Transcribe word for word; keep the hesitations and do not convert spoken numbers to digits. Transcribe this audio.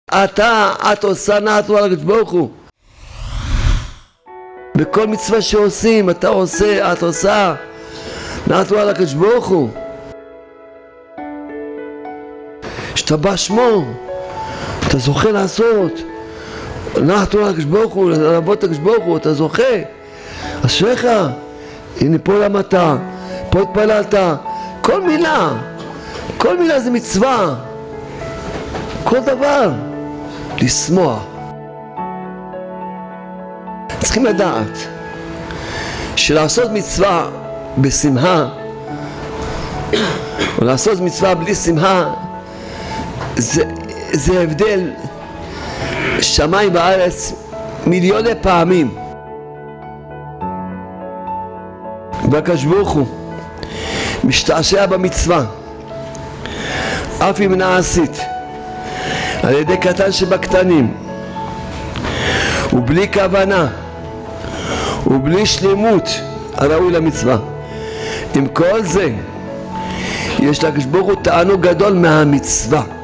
אתה, את עושה נחת רוח לקדוש ברוך הוא. בכל מצווה שעושים, אתה עושה, את עושה נחת רוח לקדוש ברוך הוא. השתבח שמו, אתה זוכה לעשות נחת רוח לקדוש ברוך הוא, לעבוד את הקדוש ברוך הוא, אתה זוכה. אשריך, הנה פה למדת, פה התפללת, כל מילה, כל מילה זה מצווה, כל דבר, לשמוח. צריכים לדעת שלעשות מצווה בשמחה או לעשות מצווה בלי שמחה זה, זה הבדל שמיים בארץ מיליוני פעמים. והקדוש ברוך הוא משתעשע במצווה אף אם נעשית על ידי קטן שבקטנים ובלי כוונה ובלי שלמות הראוי למצווה. עם כל זה יש לקדוש ברוך הוא תענוג גדול מהמצווה.